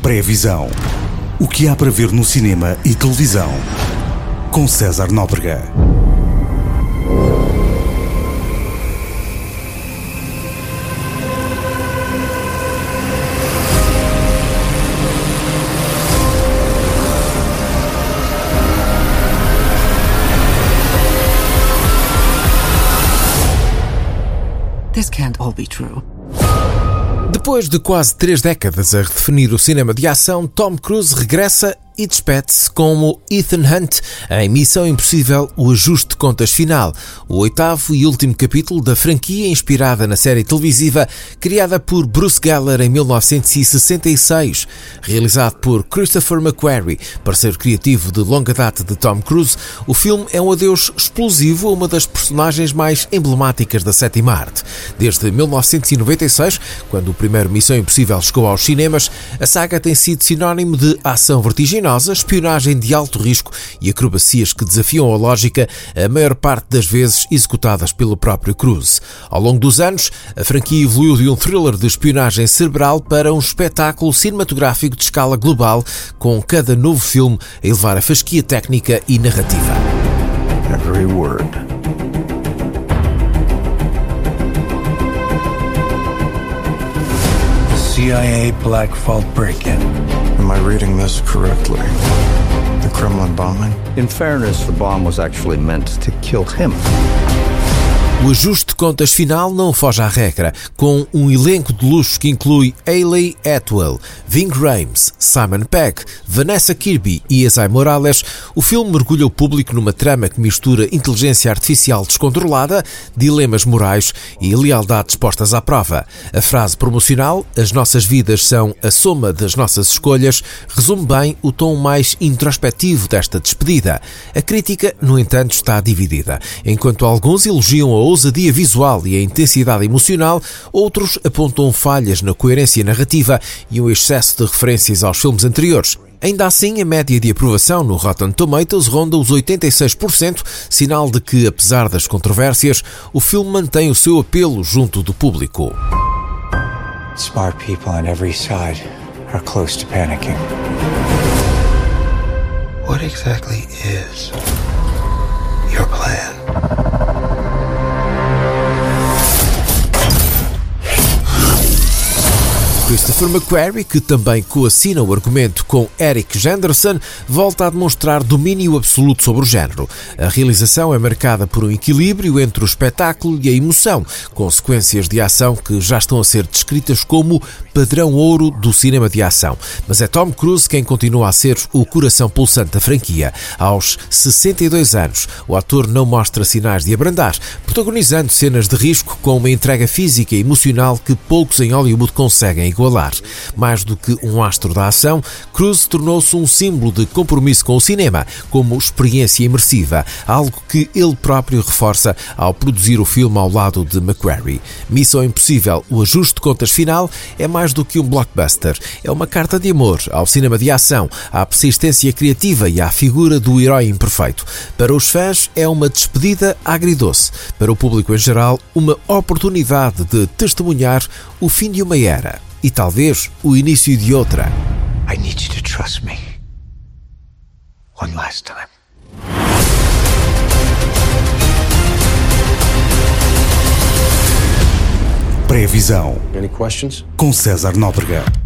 Pré-visão. O que há para ver no cinema e televisão. Com César Nóbrega. This can't all be true. Depois de quase 3 décadas a redefinir o cinema de ação, Tom Cruise regressa e despede-se como Ethan Hunt em Missão Impossível: O Ajuste de Contas Final, o 8º e último capítulo da franquia inspirada na série televisiva criada por Bruce Geller em 1966. Realizado por Christopher McQuarrie, parceiro criativo de longa data de Tom Cruise, o filme é um adeus explosivo a uma das personagens mais emblemáticas da sétima arte. Desde 1996, quando o primeiro Missão Impossível chegou aos cinemas, a saga tem sido sinónimo de ação vertiginosa, espionagem de alto risco e acrobacias que desafiam a lógica, a maior parte das vezes executadas pelo próprio Cruise. Ao longo dos anos, a franquia evoluiu de um thriller de espionagem cerebral para um espetáculo cinematográfico de escala global, com cada novo filme a elevar a fasquia técnica e narrativa. Every word. CIA Black Vault break-in. Am I reading this correctly? The Kremlin bombing? In fairness, the bomb was actually meant to kill him. O Ajuste de Contas Final não foge à regra, com um elenco de luxo que inclui Hayley Atwell, Ving Rhames, Simon Pegg, Vanessa Kirby e Esai Morales. O filme mergulha o público numa trama que mistura inteligência artificial descontrolada, dilemas morais e lealdades postas à prova. A frase promocional, "As nossas vidas são a soma das nossas escolhas", resume bem o tom mais introspectivo desta despedida. A crítica, no entanto, está dividida. Enquanto alguns elogiam a ousadia visual e a intensidade emocional, outros apontam falhas na coerência narrativa e um excesso de referências aos filmes anteriores. Ainda assim, a média de aprovação no Rotten Tomatoes ronda os 86%, sinal de que, apesar das controvérsias, o filme mantém o seu apelo junto do público. Smart people on every side are close to panicking. What exactly is your plan? Christopher McQuarrie, que também coassina o argumento com Eric Jenderson, volta a demonstrar domínio absoluto sobre o género. A realização é marcada por um equilíbrio entre o espetáculo e a emoção, com sequências de ação que já estão a ser descritas como padrão ouro do cinema de ação. Mas é Tom Cruise quem continua a ser o coração pulsante da franquia. Aos 62 anos, o ator não mostra sinais de abrandar, protagonizando cenas de risco com uma entrega física e emocional que poucos em Hollywood conseguem igualar. Mais do que um astro da ação, Cruise tornou-se um símbolo de compromisso com o cinema, como experiência imersiva, algo que ele próprio reforça ao produzir o filme ao lado de McQuarrie. Missão Impossível: O Ajuste de Contas Final é mais do que um blockbuster. É uma carta de amor ao cinema de ação, à persistência criativa e à figura do herói imperfeito. Para os fãs, é uma despedida agridoce. Para o público em geral, uma oportunidade de testemunhar o fim de uma era. E talvez o início de outra. I need you to trust me. One last time. Pré-visão. Any questions? Com César Nóbrega.